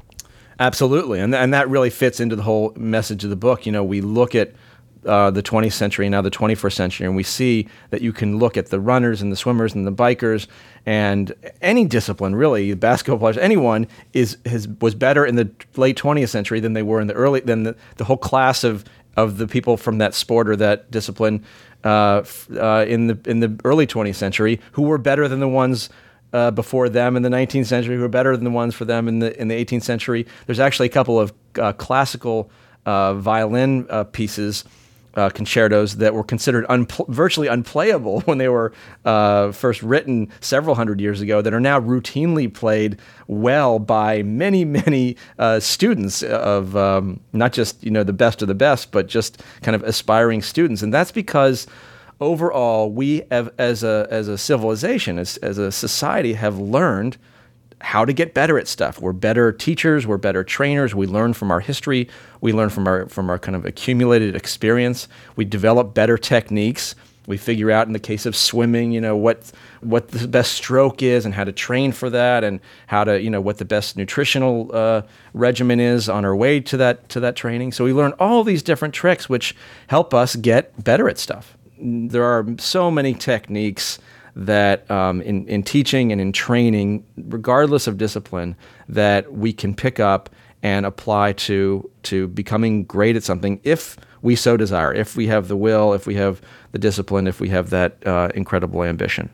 Absolutely, and th- and that really fits into the whole message of the book. You know, we look at uh, the twentieth century, now the twenty-first century, and we see that you can look at the runners and the swimmers and the bikers and any discipline, really, basketball players, anyone is has was better in the late twentieth century than they were in the early, than the, the whole class of of the people from that sport or that discipline uh, uh, in the in the early twentieth century who were better than the ones uh, before them in the nineteenth century, who were better than the ones for them in the in the eighteenth century. There's actually a couple of uh, classical uh, violin uh, pieces. Uh, concertos that were considered unpl- virtually unplayable when they were uh, first written several hundred years ago that are now routinely played well by many, many uh, students of um, not just, you know, the best of the best, but just kind of aspiring students. And that's because overall we have, as a as a civilization, as, as a society, have learned how to get better at stuff. We're better teachers, we're better trainers, we learn from our history, we learn from our from our kind of accumulated experience, we develop better techniques, we figure out in the case of swimming, you know, what what the best stroke is and how to train for that and how to, you know, what the best nutritional uh, regimen is on our way to that to that training. So we learn all these different tricks which help us get better at stuff. There are so many techniques that um, in, in teaching and in training, regardless of discipline, that we can pick up and apply to to becoming great at something if we so desire, if we have the will, if we have the discipline, if we have that uh, incredible ambition.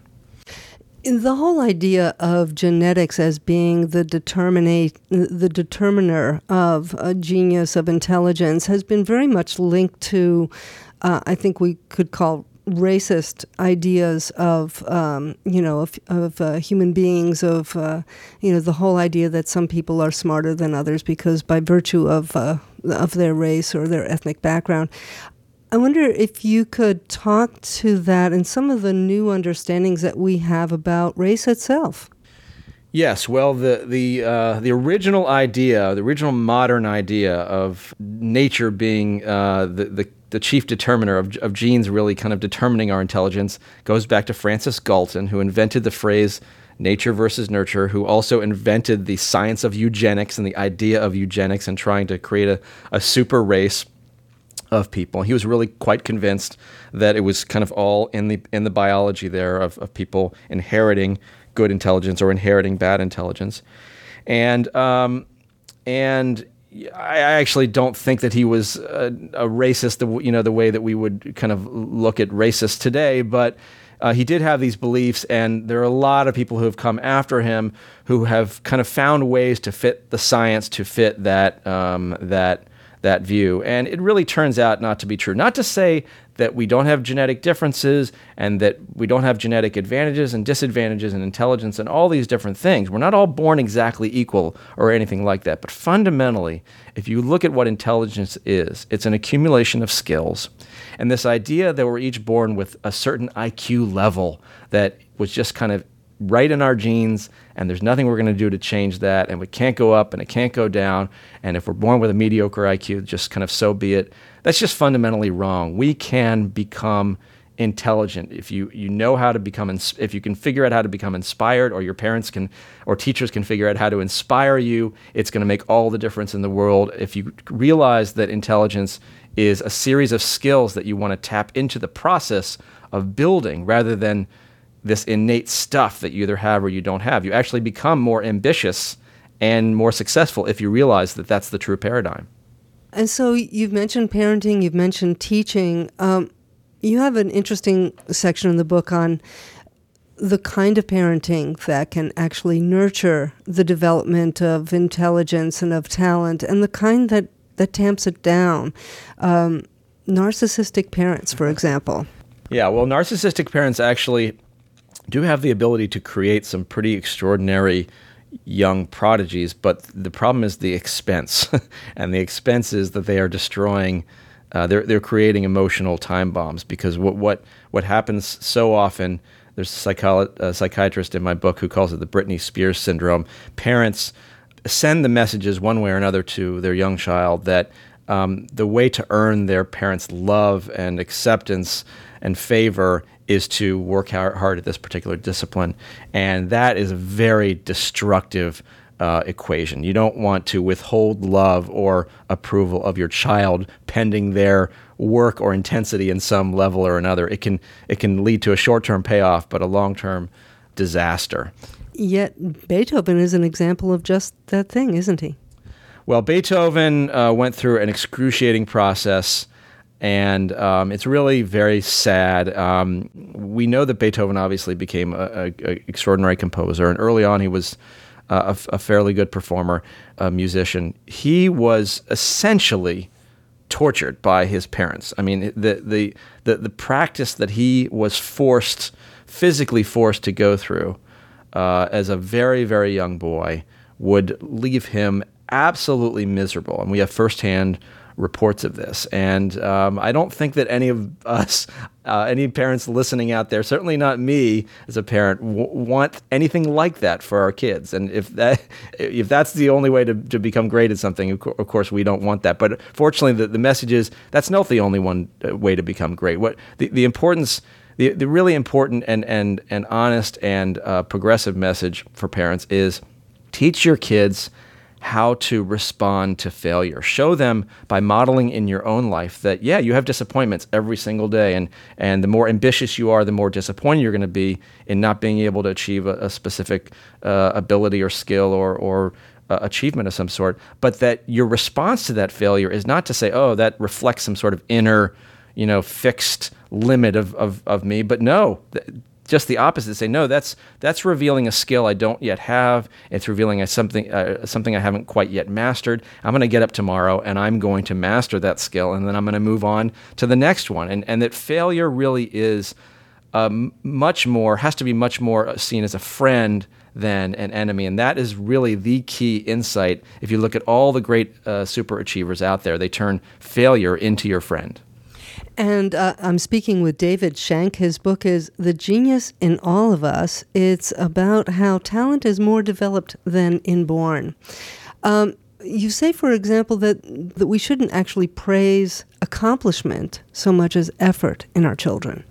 The whole idea of genetics as being the determinate, the determiner of a genius, of intelligence, has been very much linked to, uh, I think we could call racist ideas of, um, you know, of, of uh, human beings, of, uh, you know, the whole idea that some people are smarter than others because by virtue of uh, of their race or their ethnic background. I wonder if you could talk to that and some of the new understandings that we have about race itself. Yes, well, the the uh, the original idea, the original modern idea of nature being uh, the, the the chief determiner of, of genes really kind of determining our intelligence goes back to Francis Galton, who invented the phrase nature versus nurture, who also invented the science of eugenics and the idea of eugenics and trying to create a, a super race of people. He was really quite convinced that it was kind of all in the in the biology there of, of people inheriting good intelligence or inheriting bad intelligence. And um, and I actually don't think that he was a, a racist, the, you know, the way that we would kind of look at racists today, but uh, he did have these beliefs, and there are a lot of people who have come after him who have kind of found ways to fit the science to fit that um, that that view. And it really turns out not to be true. Not to say that we don't have genetic differences and that we don't have genetic advantages and disadvantages and intelligence and all these different things. We're not all born exactly equal or anything like that. But fundamentally, if you look at what intelligence is, it's an accumulation of skills. And this idea that we're each born with a certain I Q level that was just kind of right in our genes, and there's nothing we're going to do to change that, and we can't go up and it can't go down, and if we're born with a mediocre I Q, just kind of so be it. That's just fundamentally wrong. We can become intelligent if you you know how to become ins- if you can figure out how to become inspired, or your parents can or teachers can figure out how to inspire you. It's going to make all the difference in the world. If you realize that intelligence is a series of skills that you want to tap into the process of building rather than this innate stuff that you either have or you don't have. You actually become more ambitious and more successful if you realize that that's the true paradigm. And so you've mentioned parenting, you've mentioned teaching. Um, you have an interesting section in the book on the kind of parenting that can actually nurture the development of intelligence and of talent, and the kind that, that tamps it down. Um, narcissistic parents, for example. Yeah, well, narcissistic parents actually do have the ability to create some pretty extraordinary young prodigies, but the problem is the expense. And the expense is that they are destroying, uh, they're they're creating emotional time bombs, because what what, what happens so often, there's a, psycholo- a psychiatrist in my book who calls it the Britney Spears syndrome. Parents send the messages one way or another to their young child that um, the way to earn their parents' love and acceptance and favor is to work hard at this particular discipline. And that is a very destructive uh, equation. You don't want to withhold love or approval of your child pending their work or intensity in some level or another. It can it can lead to a short-term payoff, but a long-term disaster. Yet Beethoven is an example of just that thing, isn't he? Well, Beethoven uh, went through an excruciating process And um, it's really very sad. Um, we know that Beethoven obviously became an extraordinary composer, and early on he was uh, a, a fairly good performer, a musician. He was essentially tortured by his parents. I mean, the the the, the practice that he was forced, physically forced to go through uh, as a very, very young boy would leave him absolutely miserable. And we have firsthand reports of this. And um, I don't think that any of us, uh, any parents listening out there, certainly not me as a parent, w- want anything like that for our kids. And if that, if that's the only way to, to become great at something, of, co- of course we don't want that. But fortunately, the, the message is that's not the only one uh, way to become great. What the, the importance, the, the really important and and and honest and uh, progressive message for parents is teach your kids how to respond to failure. Show them by modeling in your own life that, yeah, you have disappointments every single day, and and the more ambitious you are, the more disappointed you're going to be in not being able to achieve a, a specific uh, ability or skill or or uh, achievement of some sort, but that your response to that failure is not to say, oh, that reflects some sort of inner, you know, fixed limit of of, of me, but no, th- just the opposite. Say, no, that's that's revealing a skill I don't yet have. It's revealing a something uh, something I haven't quite yet mastered. I'm going to get up tomorrow and I'm going to master that skill, and then I'm going to move on to the next one. And and that failure really is um, much more, has to be much more seen as a friend than an enemy. And that is really the key insight. If you look at all the great uh, super achievers out there, they turn failure into your friend. And uh, I'm speaking with David Shenk. His book is The Genius in All of Us. It's about how talent is more developed than inborn. Um, you say, for example, that, that we shouldn't actually praise accomplishment so much as effort in our children.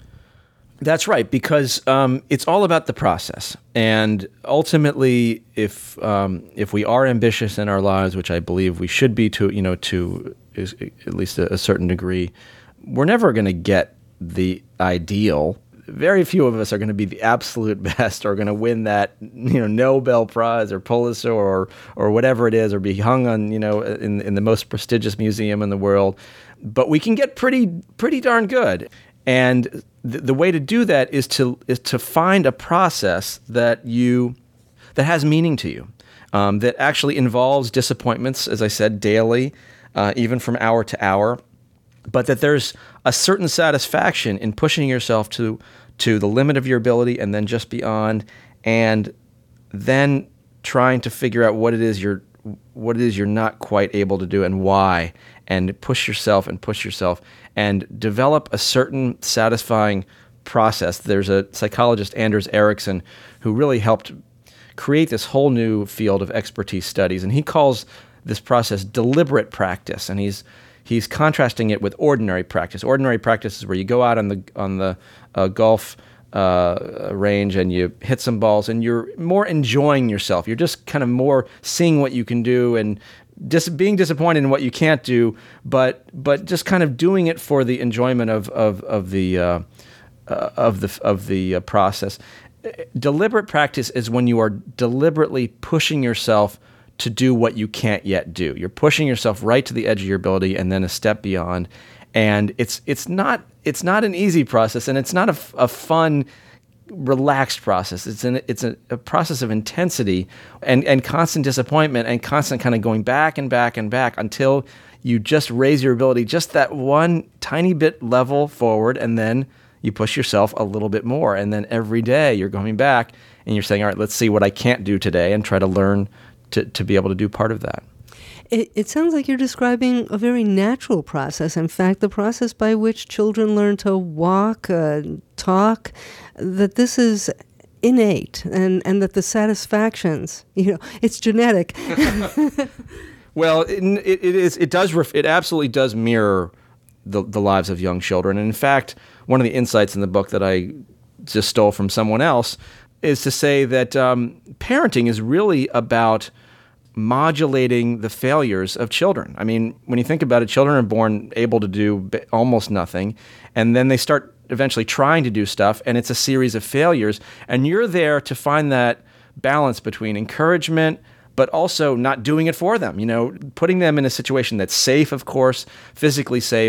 That's right, because um, it's all about the process. And ultimately, if um, if we are ambitious in our lives, which I believe we should be to, you know, to is, at least a, a certain degree, we're never going to get the ideal. Very few of us are going to be the absolute best or going to win that, you know, Nobel Prize or Pulitzer or or whatever it is, or be hung on, you know, in in the most prestigious museum in the world. But we can get pretty pretty darn good. And th- the way to do that is to is to find a process that you that has meaning to you, um, that actually involves disappointments, as I said, daily, uh, even from hour to hour. But that there's a certain satisfaction in pushing yourself to to the limit of your ability and then just beyond, and then trying to figure out what it is you're what it is you're not quite able to do and why, and push yourself and push yourself and develop a certain satisfying process. There's a psychologist, Anders Ericsson, who really helped create this whole new field of expertise studies, and he calls this process deliberate practice, and he's He's contrasting it with ordinary practice. Ordinary practice is where you go out on the on the uh, golf uh, range and you hit some balls, and you're more enjoying yourself. You're just kind of more seeing what you can do and dis- being disappointed in what you can't do, but but just kind of doing it for the enjoyment of of of the uh, uh, of the of the uh, process. Deliberate practice is when you are deliberately pushing yourself to do what you can't yet do. You're pushing yourself right to the edge of your ability and then a step beyond. And it's it's not it's not an easy process, and it's not a, a fun, relaxed process. It's an it's a, a process of intensity and, and constant disappointment and constant kind of going back and back and back until you just raise your ability just that one tiny bit level forward, and then you push yourself a little bit more. And then every day you're going back and you're saying, all right, let's see what I can't do today, and try to learn To, to be able to do part of that. It, it sounds like you're describing a very natural process. In fact, the process by which children learn to walk, uh, talk, that this is innate, and, and that the satisfactions, you know, it's genetic. Well, it, it, it is. It does. Ref, it absolutely does mirror the the lives of young children. And in fact, one of the insights in the book that I just stole from someone else is to say that um, parenting is really about modulating the failures of children. I mean, when you think about it, children are born able to do almost nothing, and then they start eventually trying to do stuff, and it's a series of failures. And you're there to find that balance between encouragement, but also not doing it for them, you know, putting them in a situation that's safe, of course, physically safe,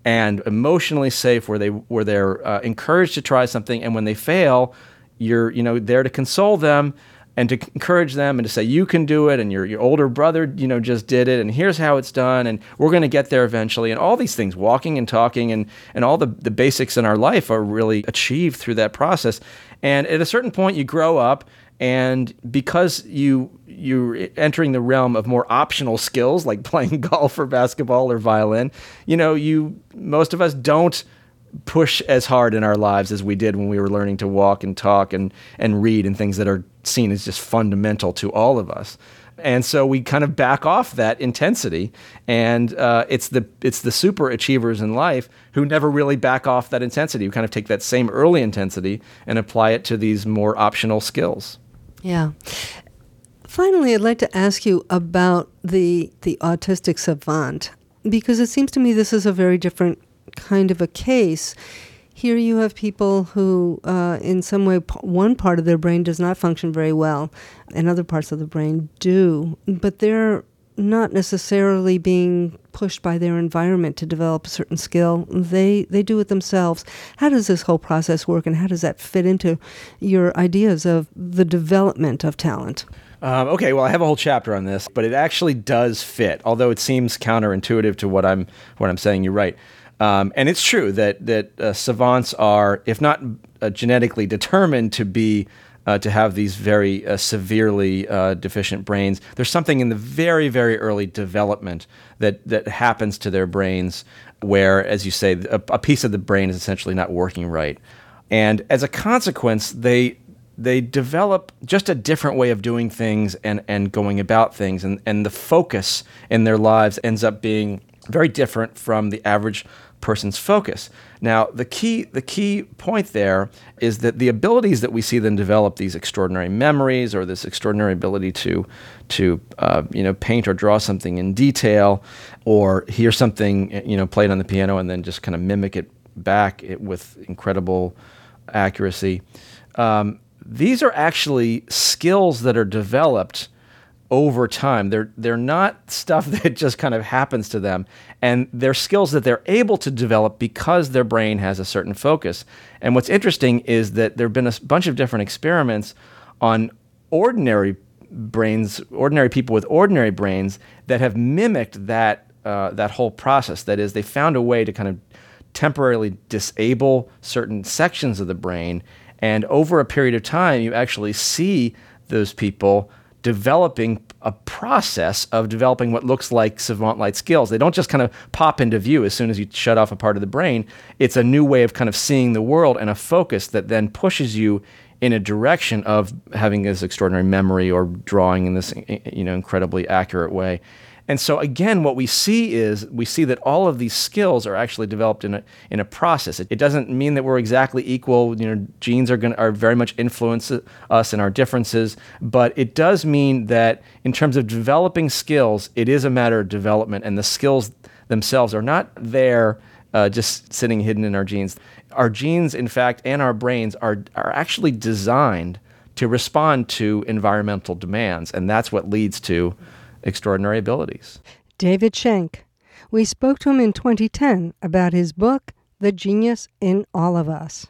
and emotionally safe, where they where they're uh, encouraged to try something, and when they fail, you're you know there to console them and to encourage them and to say you can do it, and your your older brother you know just did it, and here's how it's done, and we're going to get there eventually, and all these things, walking and talking, and and all the the basics in our life are really achieved through that process. And at a certain point, you grow up, and because you you're entering the realm of more optional skills like playing golf or basketball or violin, you know, you most of us don't push as hard in our lives as we did when we were learning to walk and talk and and read, and things that are seen as just fundamental to all of us. And so we kind of back off that intensity, and uh, it's the it's the super achievers in life who never really back off that intensity. We kind of take that same early intensity and apply it to these more optional skills. Yeah. Finally, I'd like to ask you about the the autistic savant, because it seems to me this is a very different kind of a case. Here you have people who, uh, in some way, p- one part of their brain does not function very well, and other parts of the brain do, but they're not necessarily being pushed by their environment to develop a certain skill. They they do it themselves. How does this whole process work, and how does that fit into your ideas of the development of talent? Um, okay, well, I have a whole chapter on this, but it actually does fit, although it seems counterintuitive to what I'm what I'm saying. You're right. Um, and it's true that that uh, savants are, if not uh, genetically determined to be uh, to have these very uh, severely uh, deficient brains, there's something in the very, very early development that that happens to their brains where, as you say, a, a piece of the brain is essentially not working right, and as a consequence, they they develop just a different way of doing things and and going about things, and and the focus in their lives ends up being very different from the average person's focus. Now, the key the key point there is that the abilities that we see them develop, these extraordinary memories or this extraordinary ability to to uh, you know paint or draw something in detail, or hear something you know played on the piano and then just kind of mimic it back it with incredible accuracy. Um, these are actually skills that are developed over time. They're they're not stuff that just kind of happens to them, and they're skills that they're able to develop because their brain has a certain focus. And what's interesting is that there have been a bunch of different experiments on ordinary brains, ordinary people with ordinary brains that have mimicked that uh, that whole process. That is, they found a way to kind of temporarily disable certain sections of the brain, and over a period of time, you actually see those people developing a process of developing what looks like savant-like skills. They don't just kind of pop into view as soon as you shut off a part of the brain. It's a new way of kind of seeing the world and a focus that then pushes you in a direction of having this extraordinary memory or drawing in this you know incredibly accurate way. And so again, what we see is we see that all of these skills are actually developed in a in a process. It, it doesn't mean that we're exactly equal. You know, genes are going are very much influence us in our differences, but it does mean that in terms of developing skills, it is a matter of development, and the skills themselves are not there uh, just sitting hidden in our genes. Our genes, in fact, and our brains are are actually designed to respond to environmental demands, and that's what leads to extraordinary abilities. David Schenk. We spoke to him in twenty ten about his book, The Genius in All of Us.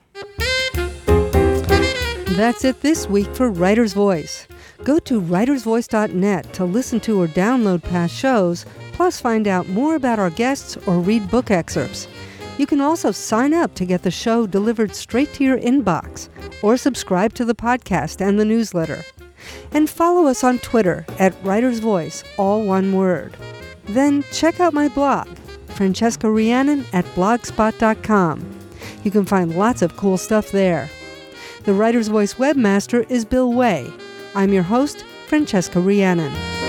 That's it this week for Writer's Voice. Go to writers voice dot net to listen to or download past shows, plus find out more about our guests or read book excerpts. You can also sign up to get the show delivered straight to your inbox, or subscribe to the podcast and the newsletter. And follow us on Twitter at Writer's Voice, all one word. Then check out my blog, Francesca Rheannon at blogspot dot com. You can find lots of cool stuff there. The Writer's Voice webmaster is Bill Way. I'm your host, Francesca Rheannon.